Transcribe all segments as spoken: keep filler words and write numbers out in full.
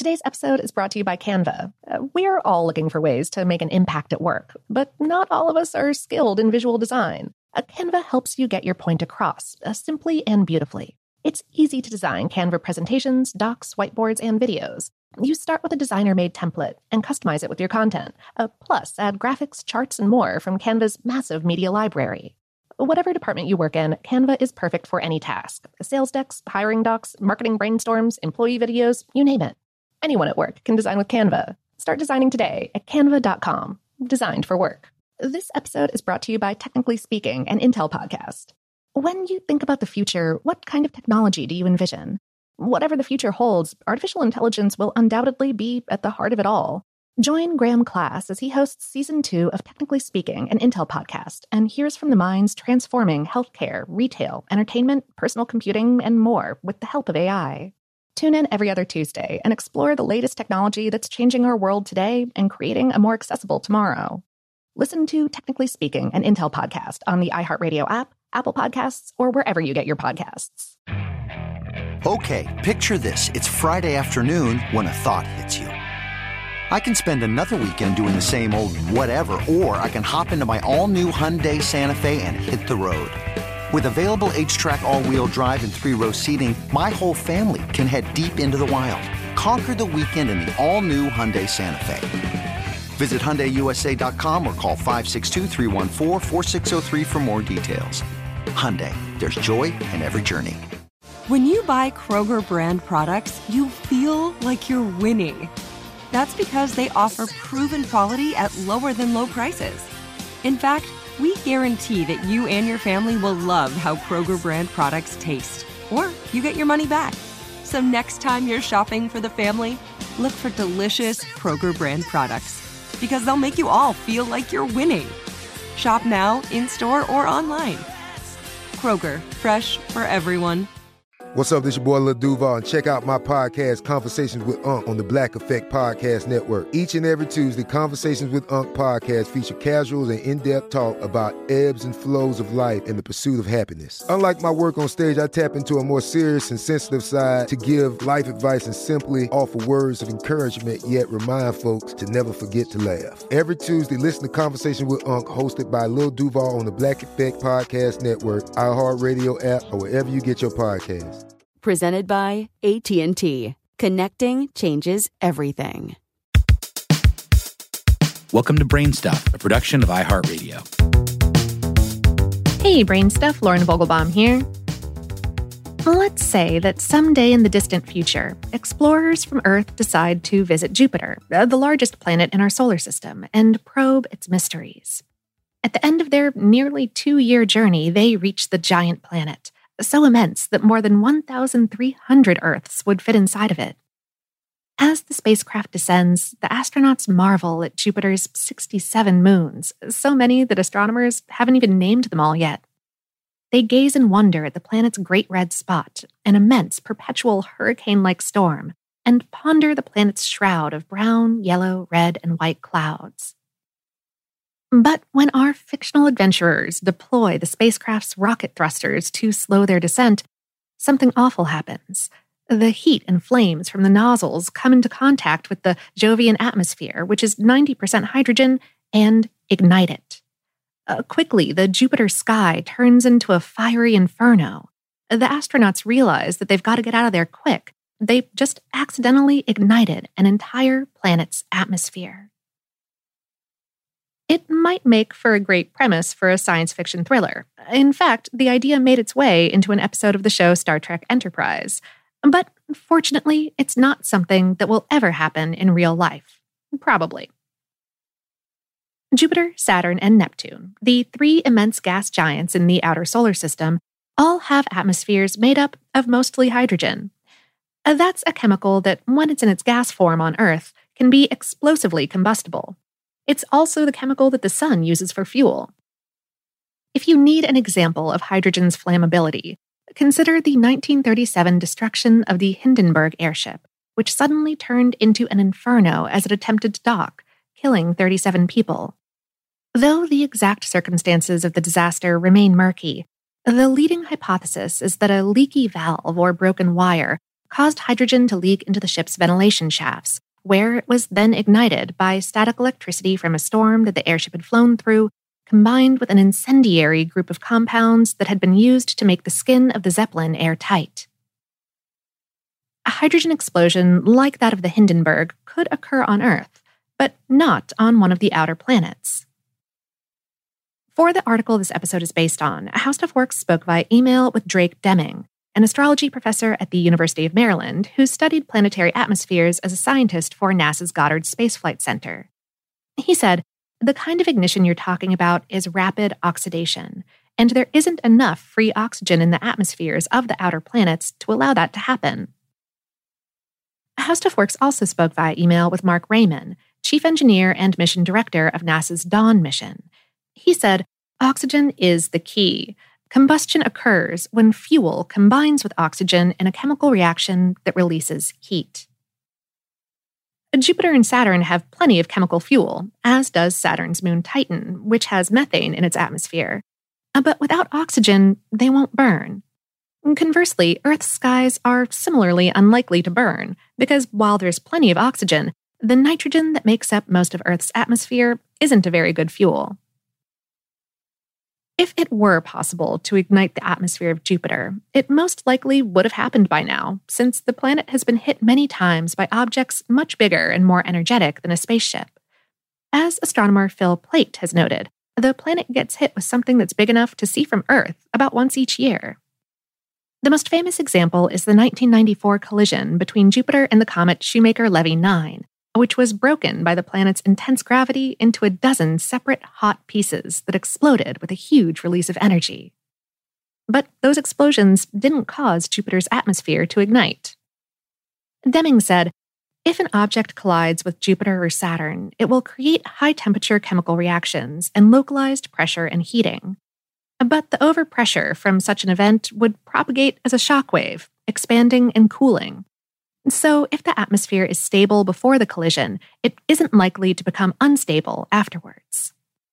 Today's episode is brought to you by Canva. Uh, we're all looking for ways to make an impact at work, but not all of us are skilled in visual design. Uh, Canva helps you get your point across, uh, simply and beautifully. It's easy to design Canva presentations, docs, whiteboards, and videos. You start with a designer-made template and customize it with your content. Uh, plus, add graphics, charts, and more from Canva's massive media library. Whatever department you work in, Canva is perfect for any task. Sales decks, hiring docs, marketing brainstorms, employee videos, you name it. Anyone at work can design with Canva. Start designing today at canva dot com. Designed for work. This episode is brought to you by Technically Speaking, an Intel podcast. When you think about the future, what kind of technology do you envision? Whatever the future holds, artificial intelligence will undoubtedly be at the heart of it all. Join Graham Class as he hosts Season two of Technically Speaking, an Intel podcast, and hears from the minds transforming healthcare, retail, entertainment, personal computing, and more with the help of A I. Tune in every other Tuesday and explore the latest technology that's changing our world today and creating a more accessible tomorrow. Listen to Technically Speaking, an Intel podcast on the iHeartRadio app, Apple Podcasts, or wherever you get your podcasts. Okay, picture this. It's Friday afternoon when a thought hits you. I can spend another weekend doing the same old whatever, or I can hop into my all-new Hyundai Santa Fe and hit the road. With available H-Track all-wheel drive and three-row seating, my whole family can head deep into the wild. Conquer the weekend in the all-new Hyundai Santa Fe. Visit Hyundai U S A dot com or call five six two, three one four, four six zero three for more details. Hyundai, there's joy in every journey. When you buy Kroger brand products, you feel like you're winning. That's because they offer proven quality at lower than low prices. In fact, we guarantee that you and your family will love how Kroger brand products taste, or you get your money back. So next time you're shopping for the family, look for delicious Kroger brand products, because they'll make you all feel like you're winning. Shop now, in-store, or online. Kroger, fresh for everyone. What's up, this your boy Lil Duval, and check out my podcast, Conversations with Unc, on the Black Effect Podcast Network. Each and every Tuesday, Conversations with Unc podcast feature casuals and in-depth talk about ebbs and flows of life and the pursuit of happiness. Unlike my work on stage, I tap into a more serious and sensitive side to give life advice and simply offer words of encouragement, yet remind folks to never forget to laugh. Every Tuesday, listen to Conversation with Unc, hosted by Lil Duval on the Black Effect Podcast Network, iHeartRadio app, or wherever you get your podcasts. Presented by A T and T. Connecting changes everything. Welcome to Brain Stuff, a production of iHeartRadio. Hey, Brain Stuff, Lauren Vogelbaum here. Let's say that someday in the distant future, explorers from Earth decide to visit Jupiter, the largest planet in our solar system, and probe its mysteries. At the end of their nearly two-year journey, they reach the giant planet, so immense that more than one thousand three hundred Earths would fit inside of it. As the spacecraft descends, the astronauts marvel at Jupiter's sixty-seven moons, so many that astronomers haven't even named them all yet. They gaze in wonder at the planet's great red spot, an immense perpetual hurricane-like storm, and ponder the planet's shroud of brown, yellow, red, and white clouds. But when our fictional adventurers deploy the spacecraft's rocket thrusters to slow their descent, something awful happens. The heat and flames from the nozzles come into contact with the Jovian atmosphere, which is ninety percent hydrogen, and ignite it. Uh, quickly, the Jupiter sky turns into a fiery inferno. The astronauts realize that they've got to get out of there quick. They just accidentally ignited an entire planet's atmosphere. It might make for a great premise for a science fiction thriller. In fact, the idea made its way into an episode of the show Star Trek Enterprise. But fortunately, it's not something that will ever happen in real life. Probably. Jupiter, Saturn, and Neptune, the three immense gas giants in the outer solar system, all have atmospheres made up of mostly hydrogen. That's a chemical that, when it's in its gas form on Earth, can be explosively combustible. It's also the chemical that the sun uses for fuel. If you need an example of hydrogen's flammability, consider the nineteen thirty-seven destruction of the Hindenburg airship, which suddenly turned into an inferno as it attempted to dock, killing thirty-seven people. Though the exact circumstances of the disaster remain murky, the leading hypothesis is that a leaky valve or broken wire caused hydrogen to leak into the ship's ventilation shafts, where it was then ignited by static electricity from a storm that the airship had flown through, combined with an incendiary group of compounds that had been used to make the skin of the Zeppelin airtight. A hydrogen explosion like that of the Hindenburg could occur on Earth, but not on one of the outer planets. For the article this episode is based on, How Stuff Works spoke via email with Drake Deming, an astrology professor at the University of Maryland who studied planetary atmospheres as a scientist for NASA's Goddard Space Flight Center. He said, "The kind of ignition you're talking about is rapid oxidation, and there isn't enough free oxygen in the atmospheres of the outer planets to allow that to happen." How Stuff Works also spoke via email with Mark Raymond, chief engineer and mission director of NASA's Dawn mission. He said, "Oxygen is the key. Combustion occurs when fuel combines with oxygen in a chemical reaction that releases heat." Jupiter and Saturn have plenty of chemical fuel, as does Saturn's moon Titan, which has methane in its atmosphere. But without oxygen, they won't burn. Conversely, Earth's skies are similarly unlikely to burn, because while there's plenty of oxygen, the nitrogen that makes up most of Earth's atmosphere isn't a very good fuel. If it were possible to ignite the atmosphere of Jupiter, it most likely would have happened by now, since the planet has been hit many times by objects much bigger and more energetic than a spaceship. As astronomer Phil Plait has noted, the planet gets hit with something that's big enough to see from Earth about once each year. The most famous example is the nineteen ninety-four collision between Jupiter and the comet Shoemaker-Levy nine, which was broken by the planet's intense gravity into a dozen separate hot pieces that exploded with a huge release of energy. But those explosions didn't cause Jupiter's atmosphere to ignite. Deming said, "If an object collides with Jupiter or Saturn, it will create high-temperature chemical reactions and localized pressure and heating. But the overpressure from such an event would propagate as a shockwave, expanding and cooling. So if the atmosphere is stable before the collision, it isn't likely to become unstable afterwards."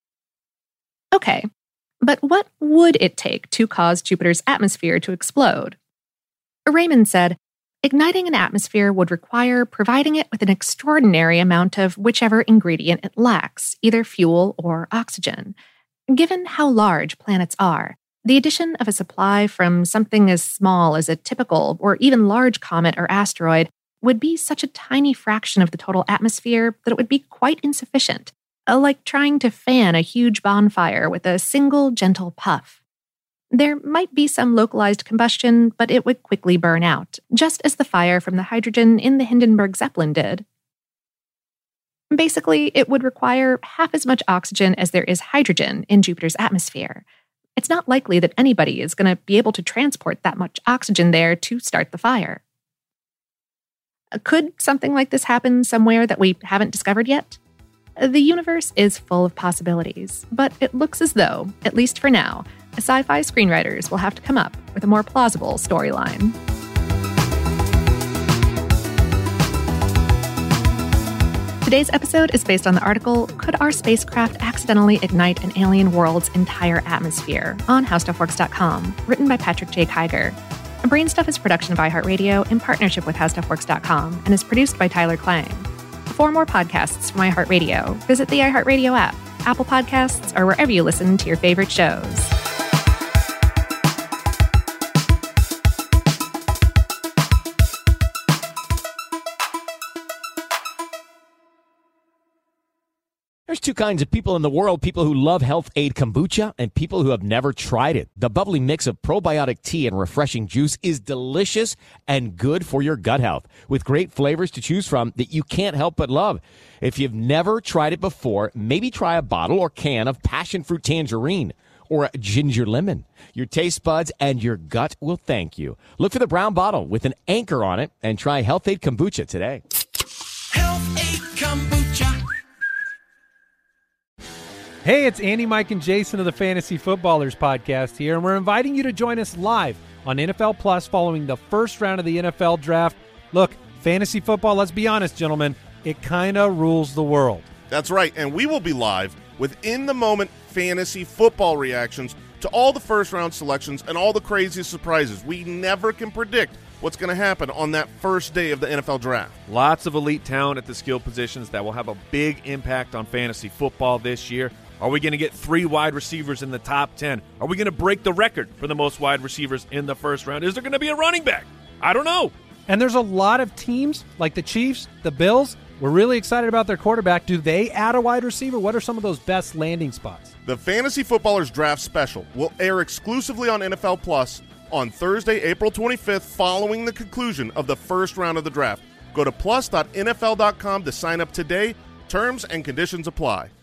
Okay, but what would it take to cause Jupiter's atmosphere to explode? Raymond said, "Igniting an atmosphere would require providing it with an extraordinary amount of whichever ingredient it lacks, either fuel or oxygen. Given how large planets are, the addition of a supply from something as small as a typical or even large comet or asteroid would be such a tiny fraction of the total atmosphere that it would be quite insufficient, like trying to fan a huge bonfire with a single gentle puff. There might be some localized combustion, but it would quickly burn out, just as the fire from the hydrogen in the Hindenburg Zeppelin did. Basically, it would require half as much oxygen as there is hydrogen in Jupiter's atmosphere. It's not likely that anybody is going to be able to transport that much oxygen there to start the fire." Could something like this happen somewhere that we haven't discovered yet? The universe is full of possibilities, but it looks as though, at least for now, sci-fi screenwriters will have to come up with a more plausible storyline. Today's episode is based on the article, Could Our Spacecraft Accidentally Ignite an Alien World's Entire Atmosphere? On how stuff works dot com, written by Patrick J. Kiger. Brainstuff is a production of iHeartRadio in partnership with how stuff works dot com and is produced by Tyler Klang. For more podcasts from iHeartRadio, visit the iHeartRadio app, Apple Podcasts, or wherever you listen to your favorite shows. There's two kinds of people in the world, people who love Health Aid Kombucha and people who have never tried it. The bubbly mix of probiotic tea and refreshing juice is delicious and good for your gut health, with great flavors to choose from that you can't help but love. If you've never tried it before, maybe try a bottle or can of passion fruit tangerine or a ginger lemon. Your taste buds and your gut will thank you. Look for the brown bottle with an anchor on it and try Health Aid Kombucha today. Health Aid Kombucha. Hey, it's Andy, Mike, and Jason of the Fantasy Footballers podcast here, and we're inviting you to join us live on N F L Plus following the first round of the N F L Draft. Look, fantasy football, let's be honest, gentlemen, it kind of rules the world. That's right, and we will be live with in-the-moment fantasy football reactions to all the first-round selections and all the crazy surprises we never can predict. what's going to happen on that first day of the N F L draft. Lots of elite talent at the skill positions that will have a big impact on fantasy football this year. Are we going to get three wide receivers in the top ten? Are we going to break the record for the most wide receivers in the first round? Is there going to be a running back? I don't know. And there's a lot of teams like the Chiefs, the Bills. We're really excited about their quarterback. Do they add a wide receiver? What are some of those best landing spots? The Fantasy Footballers Draft Special will air exclusively on N F L Plus on Thursday, April twenty-fifth, following the conclusion of the first round of the draft. Go to plus dot N F L dot com to sign up today. Terms and conditions apply.